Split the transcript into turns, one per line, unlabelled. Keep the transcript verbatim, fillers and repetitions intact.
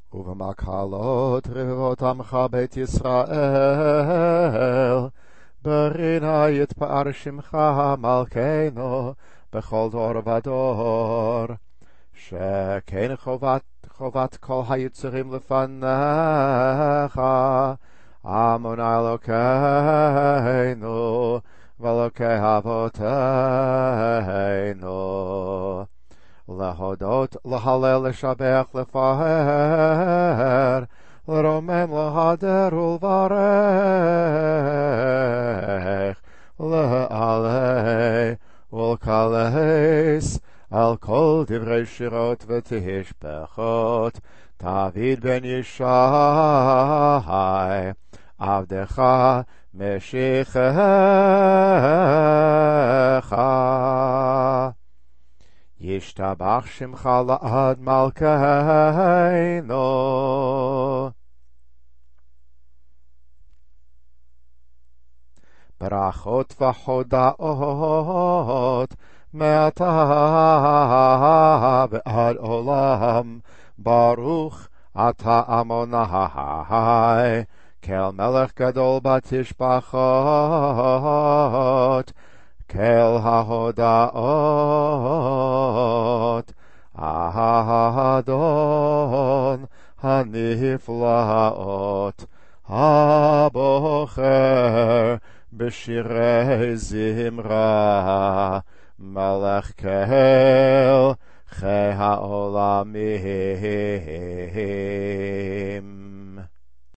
ובמקהלות רבבות עמך בית ישראל, ברינה יתפאר שמך מלכנו בכל דור ודור. שכן חובת, חובת כל היצורים לפניך, עמון אלוקינו ואלוקי אבותינו. להודות, להלל, לשבח, לפאר, לרומם, להדר ולברך, לעלה ולקלס על כל דברי שירות ותשבחות. דוד בן ישי, עבדך משיחך. ישתבח שמך לעד מלכנו. ברכות וחודאות מעתה ועד עולם, ברוך אתה אדוני, כל מלך גדול בתשבחות, כל ההודאות, האדון הנפלאות, הבוחר בשירי זמרה, מלך כל חי העולמים.